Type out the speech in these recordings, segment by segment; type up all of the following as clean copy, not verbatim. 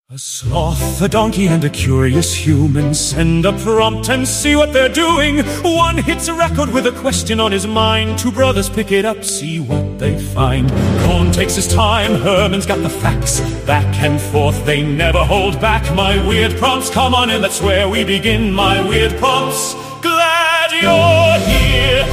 A sloth, a donkey, and a curious human send a prompt and see what they're doing. One hits a record with a question on his mind. Two brothers pick it up, see what they find. Cohn takes his time, Herman's got the facts. Back and forth, they never hold back. My weird prompts, come on in, that's where we begin. My weird prompts, glad you're here.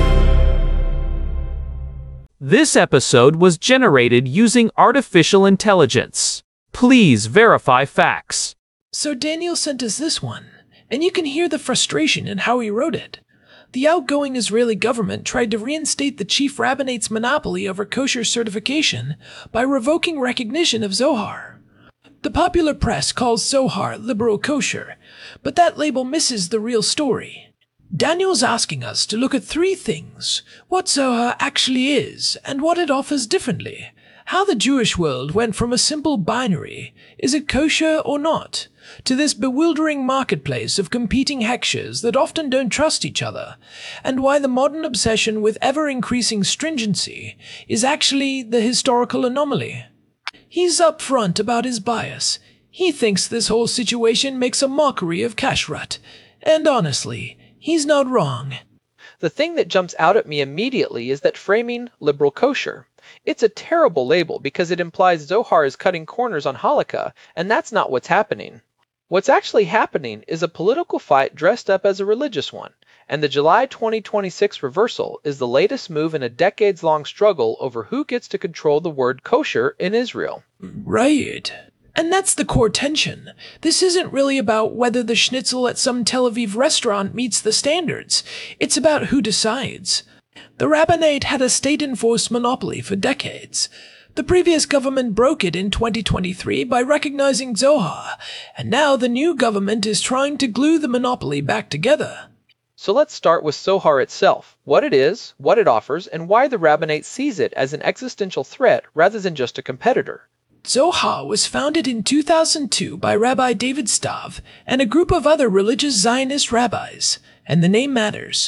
This episode was generated using artificial intelligence. Please verify facts. So Daniel sent us this one, and you can hear the frustration in how he wrote it. The outgoing Israeli government tried to reinstate the chief rabbinate's monopoly over kosher certification by revoking recognition of Zohar. The popular press calls Zohar liberal kosher, but that label misses the real story. Daniel's asking us to look at three things: what Zohar actually is, and what it offers differently. How the Jewish world went from a simple binary, is it kosher or not, to this bewildering marketplace of competing hechshers that often don't trust each other, and why the modern obsession with ever-increasing stringency is actually the historical anomaly. He's upfront about his bias. He thinks this whole situation makes a mockery of kashrut, and honestly, he's not wrong. The thing that jumps out at me immediately is that framing liberal kosher. It's a terrible label because it implies Zohar is cutting corners on Halakha, and that's not what's happening. What's actually happening is a political fight dressed up as a religious one, and the July 2026 reversal is the latest move in a decades-long struggle over who gets to control the word kosher in Israel. Right. And that's the core tension. This isn't really about whether the schnitzel at some Tel Aviv restaurant meets the standards. It's about who decides. The rabbinate had a state-enforced monopoly for decades. The previous government broke it in 2023 by recognizing Zohar, and now the new government is trying to glue the monopoly back together. So let's start with Zohar itself, what it is, what it offers, and why the rabbinate sees it as an existential threat rather than just a competitor. Zohar was founded in 2002 by Rabbi David Stav and a group of other religious Zionist rabbis, and the name matters.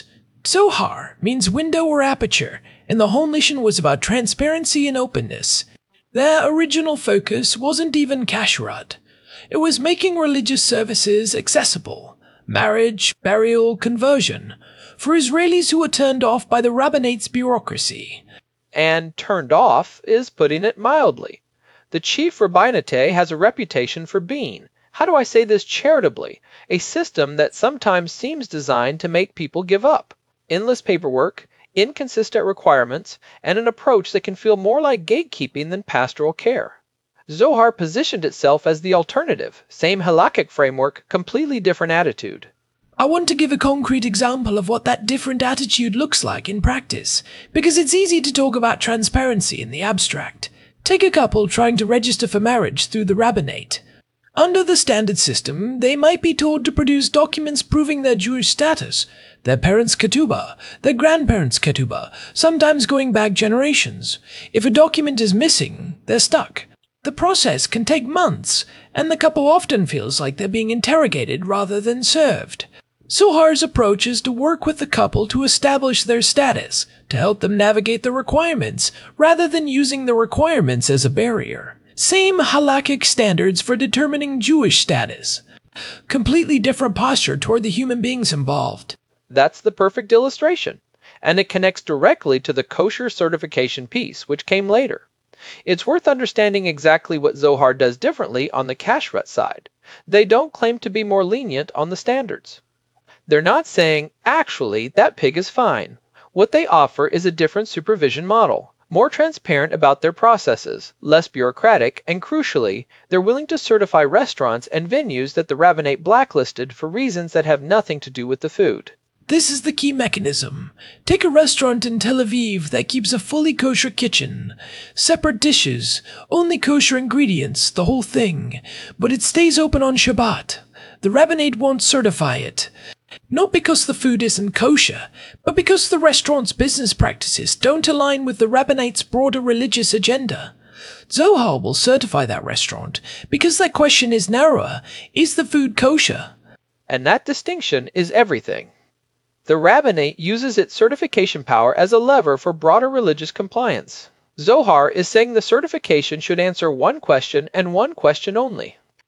Zohar means window or aperture, and the whole mission was about transparency and openness. Their original focus wasn't even kashrut. It was making religious services accessible, marriage, burial, conversion, for Israelis who were turned off by the rabbinate's bureaucracy. And turned off is putting it mildly. The chief rabbinate has a reputation for being, how do I say this charitably, a system that sometimes seems designed to make people give up. Endless paperwork, inconsistent requirements, and an approach that can feel more like gatekeeping than pastoral care. Zohar positioned itself as the alternative, same halakhic framework, completely different attitude. I want to give a concrete example of what that different attitude looks like in practice, because it's easy to talk about transparency in the abstract. Take a couple trying to register for marriage through the rabbinate. Under the standard system, they might be told to produce documents proving their Jewish status, their parents' ketubah, their grandparents' ketubah, sometimes going back generations. If a document is missing, they're stuck. The process can take months, and the couple often feels like they're being interrogated rather than served. Zohar's approach is to work with the couple to establish their status, to help them navigate the requirements, rather than using the requirements as a barrier. Same halakhic standards for determining Jewish status. Completely different posture toward the human beings involved. That's the perfect illustration, and it connects directly to the kosher certification piece, which came later. It's worth understanding exactly what Zohar does differently on the kashrut side. They don't claim to be more lenient on the standards. They're not saying, actually, that pig is fine. What they offer is a different supervision model, more transparent about their processes, less bureaucratic, and crucially, they're willing to certify restaurants and venues that the rabbinate blacklisted for reasons that have nothing to do with the food. This is the key mechanism. Take a restaurant in Tel Aviv that keeps a fully kosher kitchen, separate dishes, only kosher ingredients, the whole thing, but it stays open on Shabbat. The rabbinate won't certify it. Not because the food isn't kosher, but because the restaurant's business practices don't align with the rabbinate's broader religious agenda. Zohar will certify that restaurant because that question is narrower: is the food kosher? And that distinction is everything. The rabbinate uses its certification power as a lever for broader religious compliance. Zohar is saying the certification should answer one question and one question only.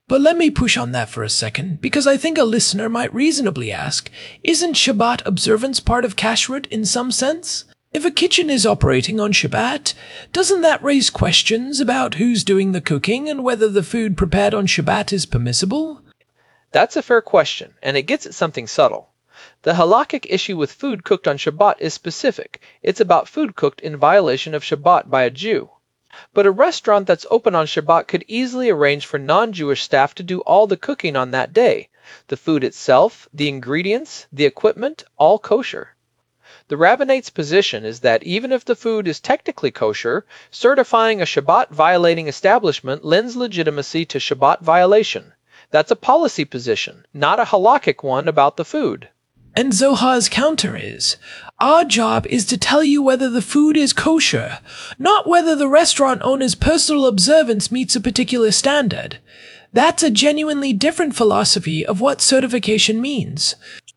But let me push on that for a second, because I think a listener might reasonably ask, isn't Shabbat observance part of kashrut in some sense? If a kitchen is operating on Shabbat, doesn't that raise questions about who's doing the cooking and whether the food prepared on Shabbat is permissible? That's a fair question, and it gets at something subtle. The halakhic issue with food cooked on Shabbat is specific. It's about food cooked in violation of Shabbat by a Jew. But a restaurant that's open on Shabbat could easily arrange for non-Jewish staff to do all the cooking on that day. The food itself, the ingredients, the equipment, all kosher. The rabbinate's position is that even if the food is technically kosher, certifying a Shabbat-violating establishment lends legitimacy to Shabbat violation. That's a policy position, not a halakhic one about the food. And Zohar's counter is, our job is to tell you whether the food is kosher, not whether the restaurant owner's personal observance meets a particular standard. That's a genuinely different philosophy of what certification means.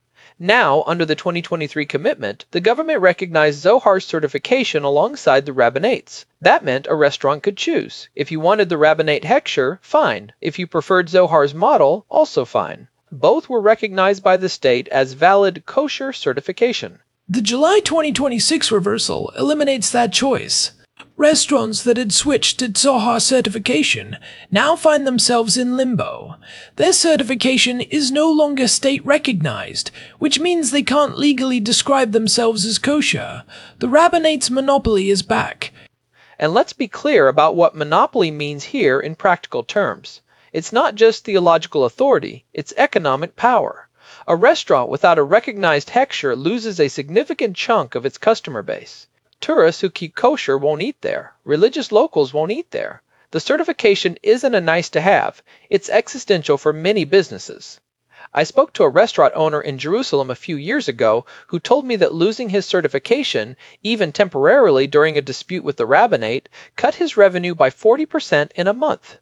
Now, under the 2023 commitment, the government recognized Zohar's certification alongside the rabbinate's. That meant a restaurant could choose. If you wanted the rabbinate hechsher, fine. If you preferred Zohar's model, also fine. Both were recognized by the state as valid kosher certification. The July 2026 reversal eliminates that choice. Restaurants that had switched to Zohar certification now find themselves in limbo. Their certification is no longer state-recognized, which means they can't legally describe themselves as kosher. The rabbinate's monopoly is back. And let's be clear about what monopoly means here in practical terms. It's not just theological authority, it's economic power. A restaurant without a recognized hechsher loses a significant chunk of its customer base. Tourists who keep kosher won't eat there. Religious locals won't eat there. The certification isn't a nice to have. It's existential for many businesses. I spoke to a restaurant owner in Jerusalem a few years ago who told me that losing his certification, even temporarily during a dispute with the rabbinate, cut his revenue by 40% in a month.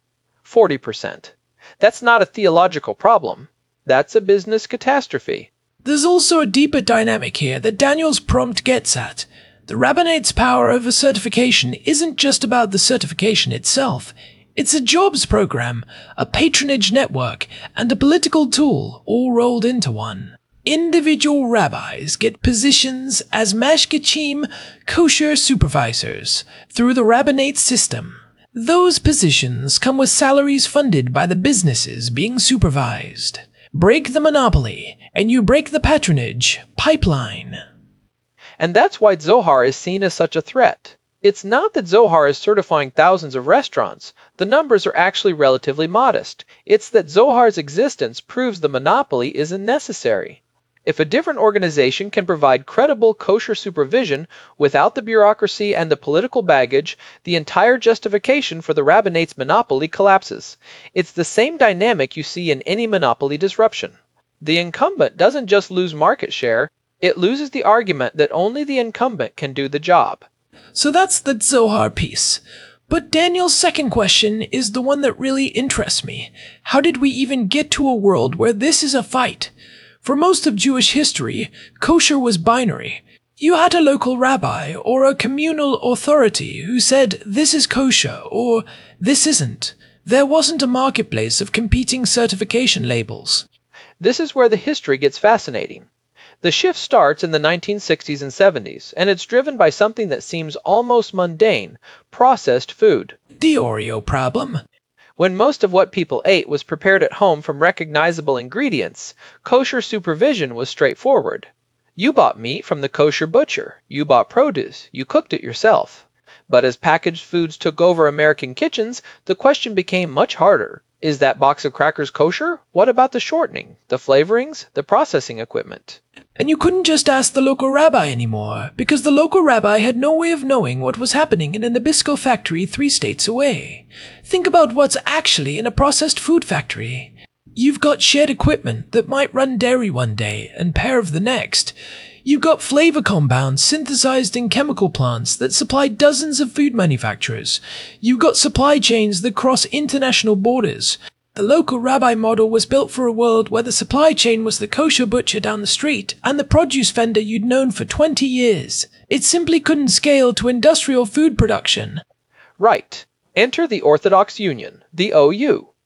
40%. That's not a theological problem. That's a business catastrophe. There's also a deeper dynamic here that Daniel's prompt gets at. The rabbinate's power over certification isn't just about the certification itself. It's a jobs program, a patronage network, and a political tool all rolled into one. Individual rabbis get positions as mashgichim, kosher supervisors, through the rabbinate system. Those positions come with salaries funded by the businesses being supervised. Break the monopoly, and you break the patronage pipeline. And that's why Zohar is seen as such a threat. It's not that Zohar is certifying thousands of restaurants. The numbers are actually relatively modest. It's that Zohar's existence proves the monopoly isn't necessary. If a different organization can provide credible kosher supervision without the bureaucracy and the political baggage, the entire justification for the rabbinate's monopoly collapses. It's the same dynamic you see in any monopoly disruption. The incumbent doesn't just lose market share, it loses the argument that only the incumbent can do the job. So that's the Zohar piece. But Daniel's second question is the one that really interests me. How did we even get to a world where this is a fight? For most of Jewish history, kosher was binary. You had a local rabbi or a communal authority who said this is kosher or this isn't. There wasn't a marketplace of competing certification labels. This is where the history gets fascinating. The shift starts in the 1960s and 70s, and it's driven by something that seems almost mundane: processed food. The Oreo problem. When most of what people ate was prepared at home from recognizable ingredients, kosher supervision was straightforward. You bought meat from the kosher butcher. You bought produce. You cooked it yourself. But as packaged foods took over American kitchens, the question became much harder. Is that box of crackers kosher? What about the shortening, the flavorings, the processing equipment? And you couldn't just ask the local rabbi anymore, because the local rabbi had no way of knowing what was happening in a Nabisco factory 3 states away. Think about what's actually in a processed food factory. You've got shared equipment that might run dairy one day and Pareve the next. You've got flavor compounds synthesized in chemical plants that supply dozens of food manufacturers. You've got supply chains that cross international borders. The local rabbi model was built for a world where the supply chain was the kosher butcher down the street and the produce vendor you'd known for 20 years. It simply couldn't scale to industrial food production. Right. Enter the Orthodox Union, the OU.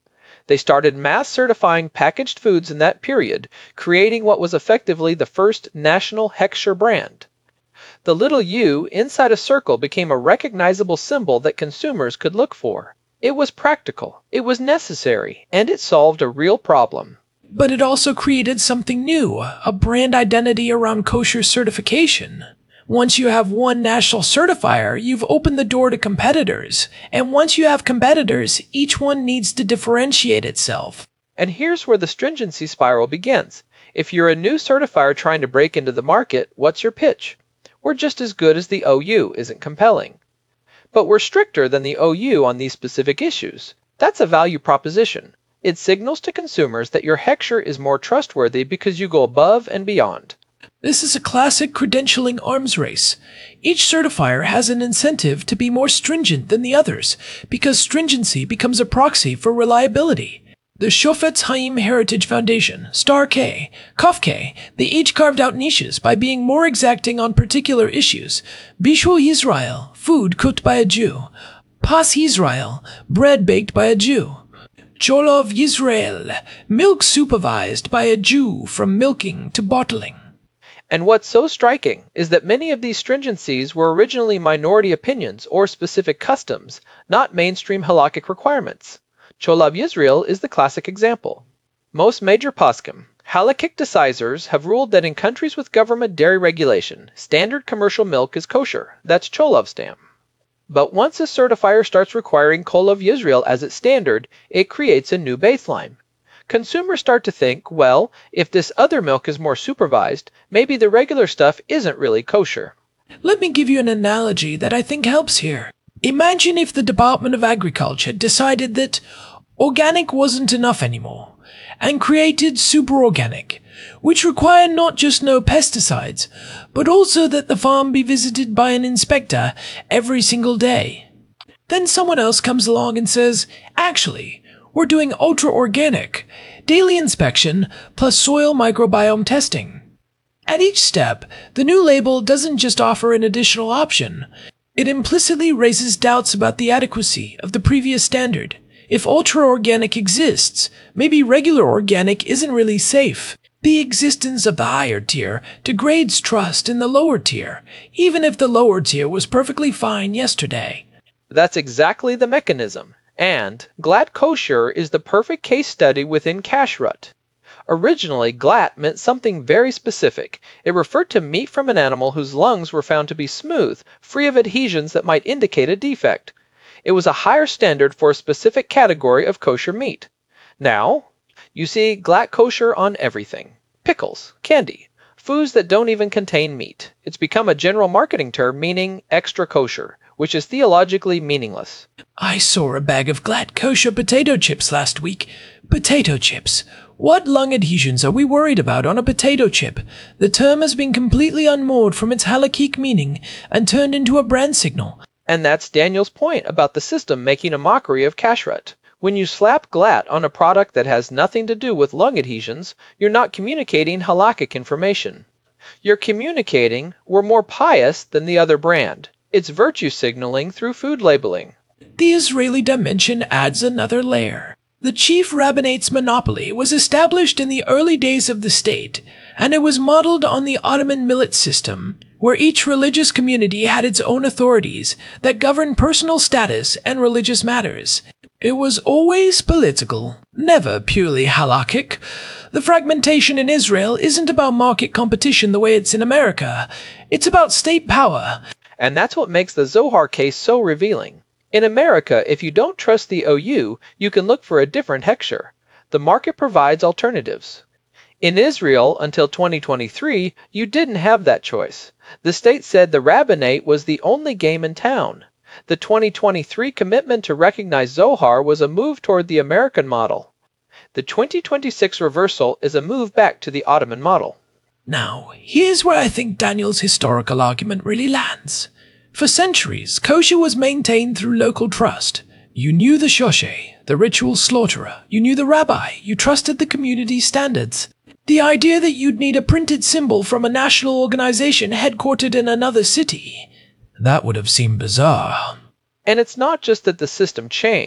They started mass certifying packaged foods in that period, creating what was effectively the first national Heckscher brand. The little U inside a circle became a recognizable symbol that consumers could look for. It was practical, it was necessary, and it solved a real problem. But it also created something new, a brand identity around kosher certification. Once you have one national certifier, you've opened the door to competitors. And once you have competitors, each one needs to differentiate itself. And here's where the stringency spiral begins. If you're a new certifier trying to break into the market, what's your pitch? We're just as good as the OU isn't compelling. But we're stricter than the OU on these specific issues. That's a value proposition. It signals to consumers that your Heckscher is more trustworthy because you go above and beyond. This is a classic credentialing arms race. Each certifier has an incentive to be more stringent than the others, because stringency becomes a proxy for reliability. The Shofetz Chaim Heritage Foundation, Star K, Kaf K, they each carved out niches by being more exacting on particular issues. Bishul Yisrael, food cooked by a Jew. Pas Yisrael, bread baked by a Jew. Cholov Yisrael, milk supervised by a Jew from milking to bottling. And what's so striking is that many of these stringencies were originally minority opinions or specific customs, not mainstream halakhic requirements. Cholov Yisrael is the classic example. Most major poskim, halakhic decisors, have ruled that in countries with government dairy regulation, standard commercial milk is kosher. That's Cholov stam. But once a certifier starts requiring Cholov Yisrael as its standard, it creates a new baseline. Consumers start to think, well, if this other milk is more supervised, maybe the regular stuff isn't really kosher. Let me give you an analogy that I think helps here. Imagine if the Department of Agriculture decided that organic wasn't enough anymore, and created superorganic, which required not just no pesticides, but also that the farm be visited by an inspector every single day. Then someone else comes along and says, actually, we're doing ultra-organic, daily inspection plus soil microbiome testing. At each step, the new label doesn't just offer an additional option. It implicitly raises doubts about the adequacy of the previous standard. If ultra-organic exists, maybe regular organic isn't really safe. The existence of the higher tier degrades trust in the lower tier, even if the lower tier was perfectly fine yesterday. That's exactly the mechanism. And glatt kosher is the perfect case study within kashrut. Originally, glatt meant something very specific. It referred to meat from an animal whose lungs were found to be smooth, free of adhesions that might indicate a defect. It was a higher standard for a specific category of kosher meat. Now, you see glatt kosher on everything. Pickles, candy, foods that don't even contain meat. It's become a general marketing term meaning extra kosher, which is theologically meaningless. I saw a bag of glatt kosher potato chips last week. Potato chips. What lung adhesions are we worried about on a potato chip? The term has been completely unmoored from its halakhic meaning and turned into a brand signal. And that's Daniel's point about the system making a mockery of kashrut. When you slap glatt on a product that has nothing to do with lung adhesions, you're not communicating halakhic information. You're communicating we're more pious than the other brand. It's virtue signaling through food labeling. The Israeli dimension adds another layer. The chief rabbinate's monopoly was established in the early days of the state, and it was modeled on the Ottoman millet system, where each religious community had its own authorities that governed personal status and religious matters. It was always political, never purely halakhic. The fragmentation in Israel isn't about market competition the way it's in America. It's about state power. And that's what makes the Zohar case so revealing. In America, if you don't trust the OU, you can look for a different Heckscher. The market provides alternatives. In Israel, until 2023, you didn't have that choice. The state said the rabbinate was the only game in town. The 2023 commitment to recognize Zohar was a move toward the American model. The 2026 reversal is a move back to the Ottoman model. Now, here's where I think Daniel's historical argument really lands. For centuries, kosher was maintained through local trust. You knew the shoshe, the ritual slaughterer. You knew the rabbi. You trusted the community standards. The idea that you'd need a printed symbol from a national organization headquartered in another city, that would have seemed bizarre. And it's not just that the system changed.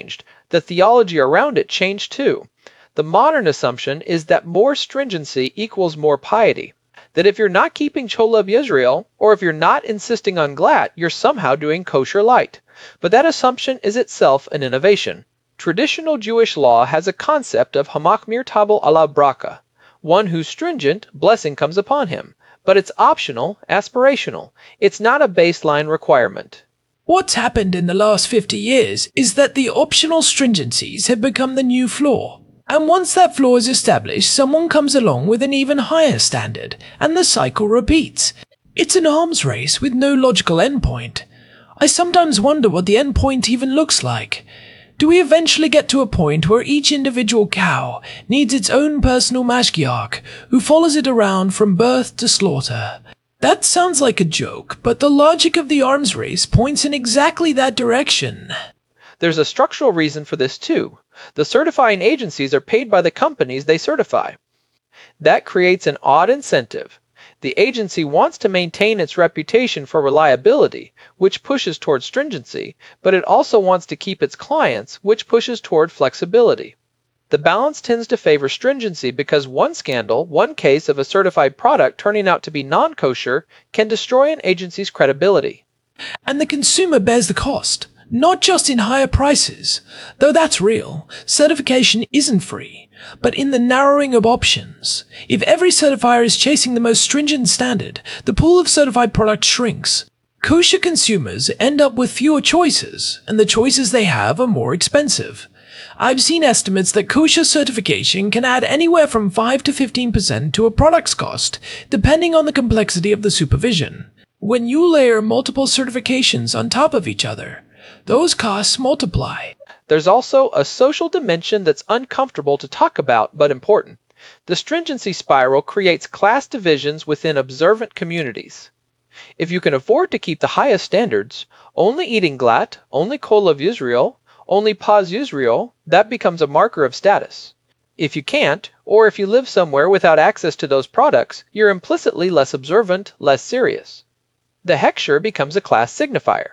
The theology around it changed too. The modern assumption is that more stringency equals more piety. That if you're not keeping Cholav Yisrael, or if you're not insisting on glat, you're somehow doing kosher light. But that assumption is itself an innovation. Traditional Jewish law has a concept of hamachmir tabel ala braka. One who's stringent, blessing comes upon him. But it's optional, aspirational. It's not a baseline requirement. What's happened in the last 50 years is that the optional stringencies have become the new floor. And once that floor is established, someone comes along with an even higher standard, and the cycle repeats. It's an arms race with no logical endpoint. I sometimes wonder what the endpoint even looks like. Do we eventually get to a point where each individual cow needs its own personal mashgiach, who follows it around from birth to slaughter? That sounds like a joke, but the logic of the arms race points in exactly that direction. There's a structural reason for this too. The certifying agencies are paid by the companies they certify. That creates an odd incentive. The agency wants to maintain its reputation for reliability, which pushes toward stringency, but it also wants to keep its clients, which pushes toward flexibility. The balance tends to favor stringency because one scandal, one case of a certified product turning out to be non-kosher, can destroy an agency's credibility. And the consumer bears the cost. Not just in higher prices, though that's real. Certification isn't free, but in the narrowing of options. If every certifier is chasing the most stringent standard, the pool of certified products shrinks. Kosher consumers end up with fewer choices, and the choices they have are more expensive. I've seen estimates that kosher certification can add anywhere from 5 to 15% to a product's cost, depending on the complexity of the supervision. When you layer multiple certifications on top of each other, those costs multiply. There's also a social dimension that's uncomfortable to talk about, but important. The stringency spiral creates class divisions within observant communities. If you can afford to keep the highest standards, only eating glat, only kol of Yisrael, only paz Yisrael, that becomes a marker of status. If you can't, or if you live somewhere without access to those products, you're implicitly less observant, less serious. The hechsher becomes a class signifier.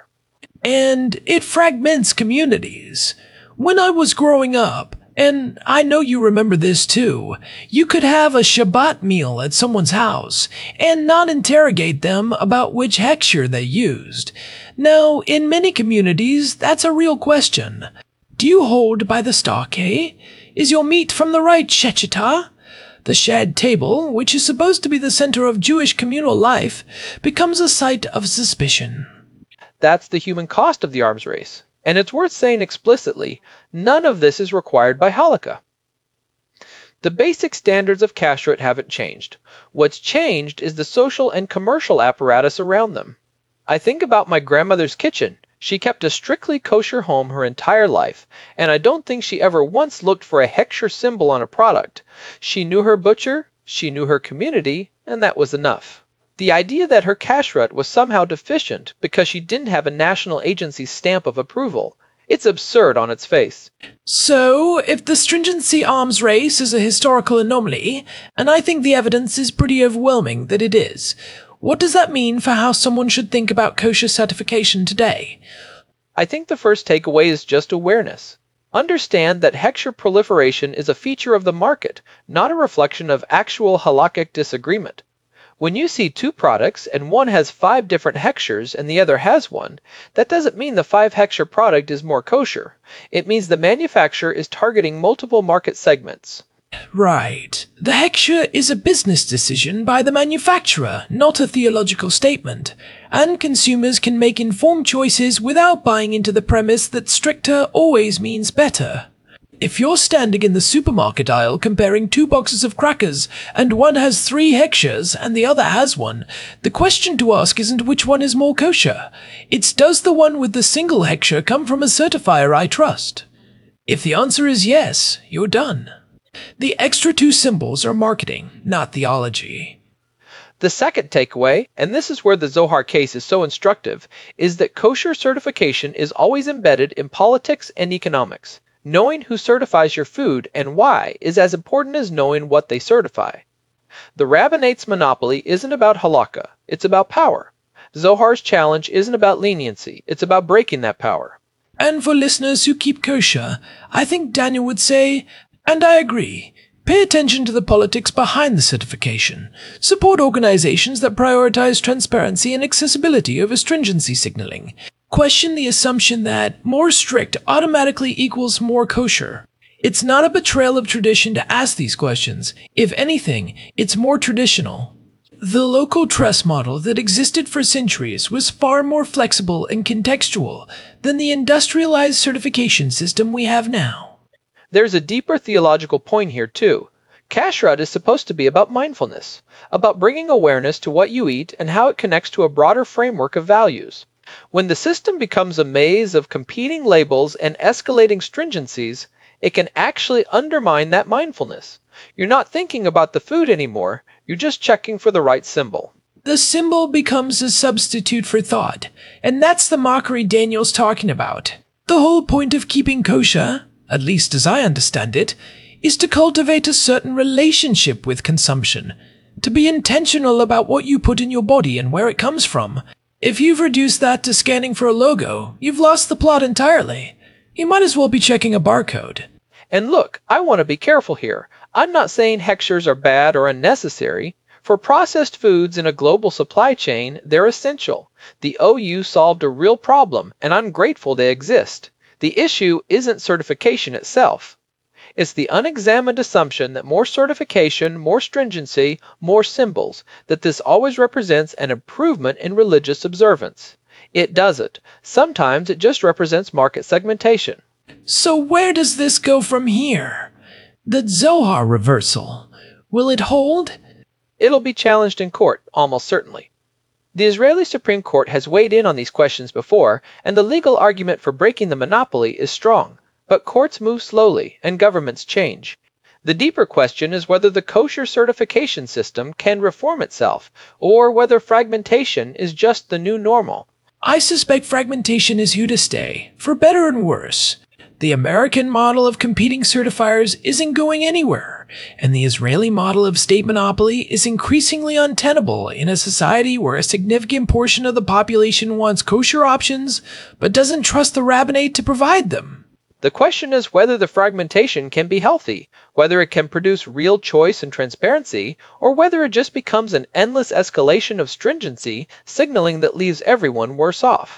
And it fragments communities. When I was growing up, and I know you remember this too, you could have a Shabbat meal at someone's house and not interrogate them about which hechsher they used. Now, in many communities, that's a real question. Do you hold by the starkeh? Is your meat from the right shechitah? The shared table, which is supposed to be the center of Jewish communal life, becomes a site of suspicion. That's the human cost of the arms race. And it's worth saying explicitly, none of this is required by Halakha. The basic standards of kashrut haven't changed. What's changed is the social and commercial apparatus around them. I think about my grandmother's kitchen. She kept a strictly kosher home her entire life, and I don't think she ever once looked for a hechsher symbol on a product. She knew her butcher, she knew her community, and that was enough. The idea that her kashrut was somehow deficient because she didn't have a national agency's stamp of approval, it's absurd on its face. So, if the stringency arms race is a historical anomaly, and I think the evidence is pretty overwhelming that it is, what does that mean for how someone should think about kosher certification today? I think the first takeaway is just awareness. Understand that hechsher proliferation is a feature of the market, not a reflection of actual halakhic disagreement. When you see two products and one has 5 different hechshers and the other has one, that doesn't mean the 5 hechsher product is more kosher. It means the manufacturer is targeting multiple market segments. Right. The hechsher is a business decision by the manufacturer, not a theological statement, and consumers can make informed choices without buying into the premise that stricter always means better. If you're standing in the supermarket aisle comparing 2 boxes of crackers, and one has 3 hechshers and the other has one, the question to ask isn't which one is more kosher. It's does the one with the single hechsher come from a certifier I trust? If the answer is yes, you're done. The extra 2 symbols are marketing, not theology. The second takeaway, and this is where the Zohar case is so instructive, is that kosher certification is always embedded in politics and economics. Knowing who certifies your food and why is as important as knowing what they certify. The rabbinate's monopoly isn't about halakha, it's about power. Zohar's challenge isn't about leniency, it's about breaking that power. And for listeners who keep kosher, I think Daniel would say, and I agree, pay attention to the politics behind the certification. Support organizations that prioritize transparency and accessibility over stringency signaling. Question the assumption that more strict automatically equals more kosher. It's not a betrayal of tradition to ask these questions. If anything, it's more traditional. The local trust model that existed for centuries was far more flexible and contextual than the industrialized certification system we have now. There's a deeper theological point here, too. Kashrut is supposed to be about mindfulness, about bringing awareness to what you eat and how it connects to a broader framework of values. When the system becomes a maze of competing labels and escalating stringencies, it can actually undermine that mindfulness. You're not thinking about the food anymore, you're just checking for the right symbol. The symbol becomes a substitute for thought, and that's the mockery Daniel's talking about. The whole point of keeping kosher, at least as I understand it, is to cultivate a certain relationship with consumption, to be intentional about what you put in your body and where it comes from. If you've reduced that to scanning for a logo, you've lost the plot entirely. You might as well be checking a barcode. And look, I want to be careful here. I'm not saying hechshers are bad or unnecessary. For processed foods in a global supply chain, they're essential. The OU solved a real problem, and I'm grateful they exist. The issue isn't certification itself. It's the unexamined assumption that more certification, more stringency, more symbols, that this always represents an improvement in religious observance. It doesn't. Sometimes it just represents market segmentation. So where does this go from here? The Zohar reversal. Will it hold? It'll be challenged in court, almost certainly. The Israeli Supreme Court has weighed in on these questions before, and the legal argument for breaking the monopoly is strong. But courts move slowly, and governments change. The deeper question is whether the kosher certification system can reform itself, or whether fragmentation is just the new normal. I suspect fragmentation is here to stay, for better and worse. The American model of competing certifiers isn't going anywhere, and the Israeli model of state monopoly is increasingly untenable in a society where a significant portion of the population wants kosher options, but doesn't trust the rabbinate to provide them. The question is whether the fragmentation can be healthy, whether it can produce real choice and transparency, or whether it just becomes an endless escalation of stringency, signaling that leaves everyone worse off.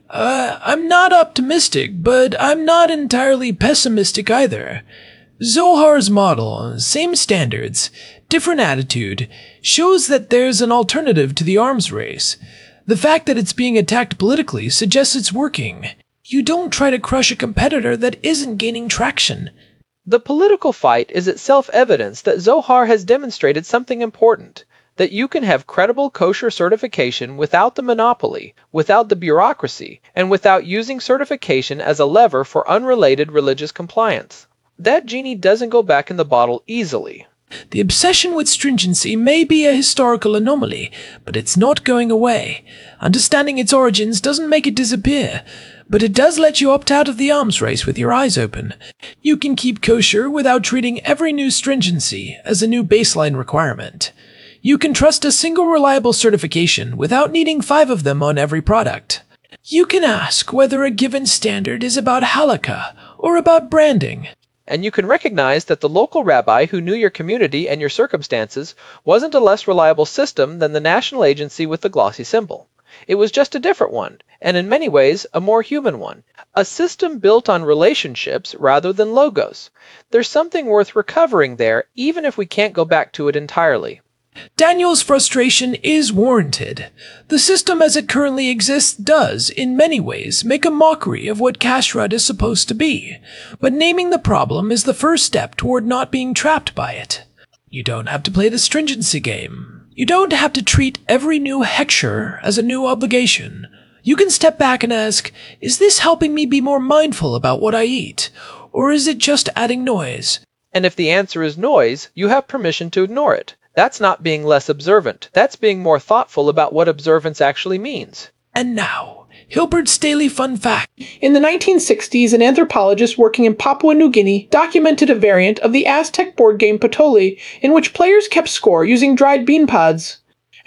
I'm not optimistic, but I'm not entirely pessimistic either. Zohar's model, same standards, different attitude, shows that there's an alternative to the arms race. The fact that it's being attacked politically suggests it's working. You don't try to crush a competitor that isn't gaining traction. The political fight is itself evidence that Zohar has demonstrated something important, that you can have credible kosher certification without the monopoly, without the bureaucracy, and without using certification as a lever for unrelated religious compliance. That genie doesn't go back in the bottle easily. The obsession with stringency may be a historical anomaly, but it's not going away. Understanding its origins doesn't make it disappear, but it does let you opt out of the arms race with your eyes open. You can keep kosher without treating every new stringency as a new baseline requirement. You can trust a single reliable certification without needing 5 of them on every product. You can ask whether a given standard is about halakha or about branding. And you can recognize that the local rabbi who knew your community and your circumstances wasn't a less reliable system than the national agency with the glossy symbol. It was just a different one, and in many ways a more human one. A system built on relationships rather than logos. There's something worth recovering there, even if we can't go back to it entirely. Daniel's frustration is warranted. The system as it currently exists does, in many ways, make a mockery of what kashrut is supposed to be, but naming the problem is the first step toward not being trapped by it. You don't have to play the stringency game. You don't have to treat every new hechsher as a new obligation. You can step back and ask, is this helping me be more mindful about what I eat, or is it just adding noise? And if the answer is noise, you have permission to ignore it. That's not being less observant. That's being more thoughtful about what observance actually means. And now, Hilbert's Daily Fun Fact. In the 1960s, an anthropologist working in Papua New Guinea documented a variant of the Aztec board game Patoli in which players kept score using dried bean pods.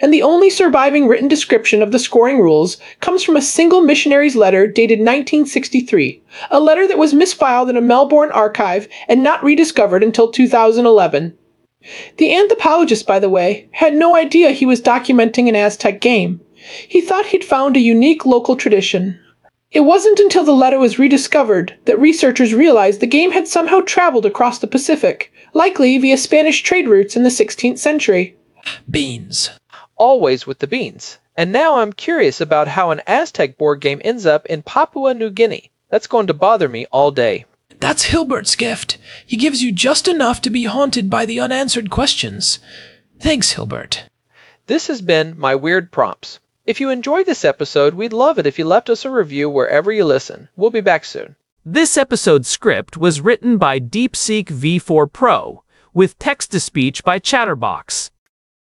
and the only surviving written description of the scoring rules comes from a single missionary's letter dated 1963, a letter that was misfiled in a Melbourne archive and not rediscovered until 2011. The anthropologist, by the way, had no idea he was documenting an Aztec game. He thought he'd found a unique local tradition. It wasn't until the letter was rediscovered that researchers realized the game had somehow traveled across the Pacific, likely via Spanish trade routes in the 16th century. Beans. Always with the beans. And now I'm curious about how an Aztec board game ends up in Papua New Guinea. That's going to bother me all day. That's Hilbert's gift. He gives you just enough to be haunted by the unanswered questions. Thanks, Hilbert. This has been My Weird Prompts. If you enjoyed this episode, we'd love it if you left us a review wherever you listen. We'll be back soon. This episode's script was written by DeepSeek V4 Pro, with text-to-speech by Chatterbox.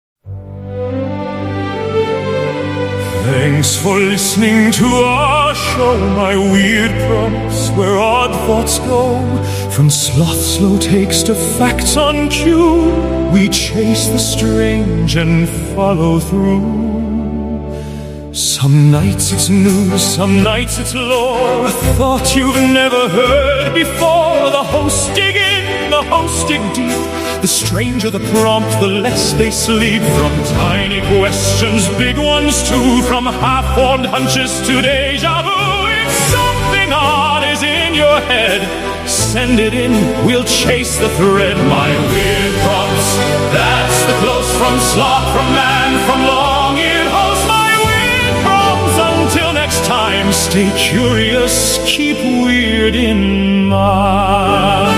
Thanks for listening to our show, My Weird Prompts, where odd thoughts go. From sloth slow takes to facts on cue, we chase the strange and follow through. Some nights it's news, some nights it's lore, a thought you've never heard before. The hosts dig in, the hosts dig deep. The stranger the prompt, the less they sleep. From tiny questions, big ones too. From half-formed hunches to deja vu. If something odd is in your head, send it in, we'll chase the thread. My Weird Prompts, that's the close from sloth, from man, from long-eared host. My Weird Prompts, until next time, stay curious, keep weird in mind.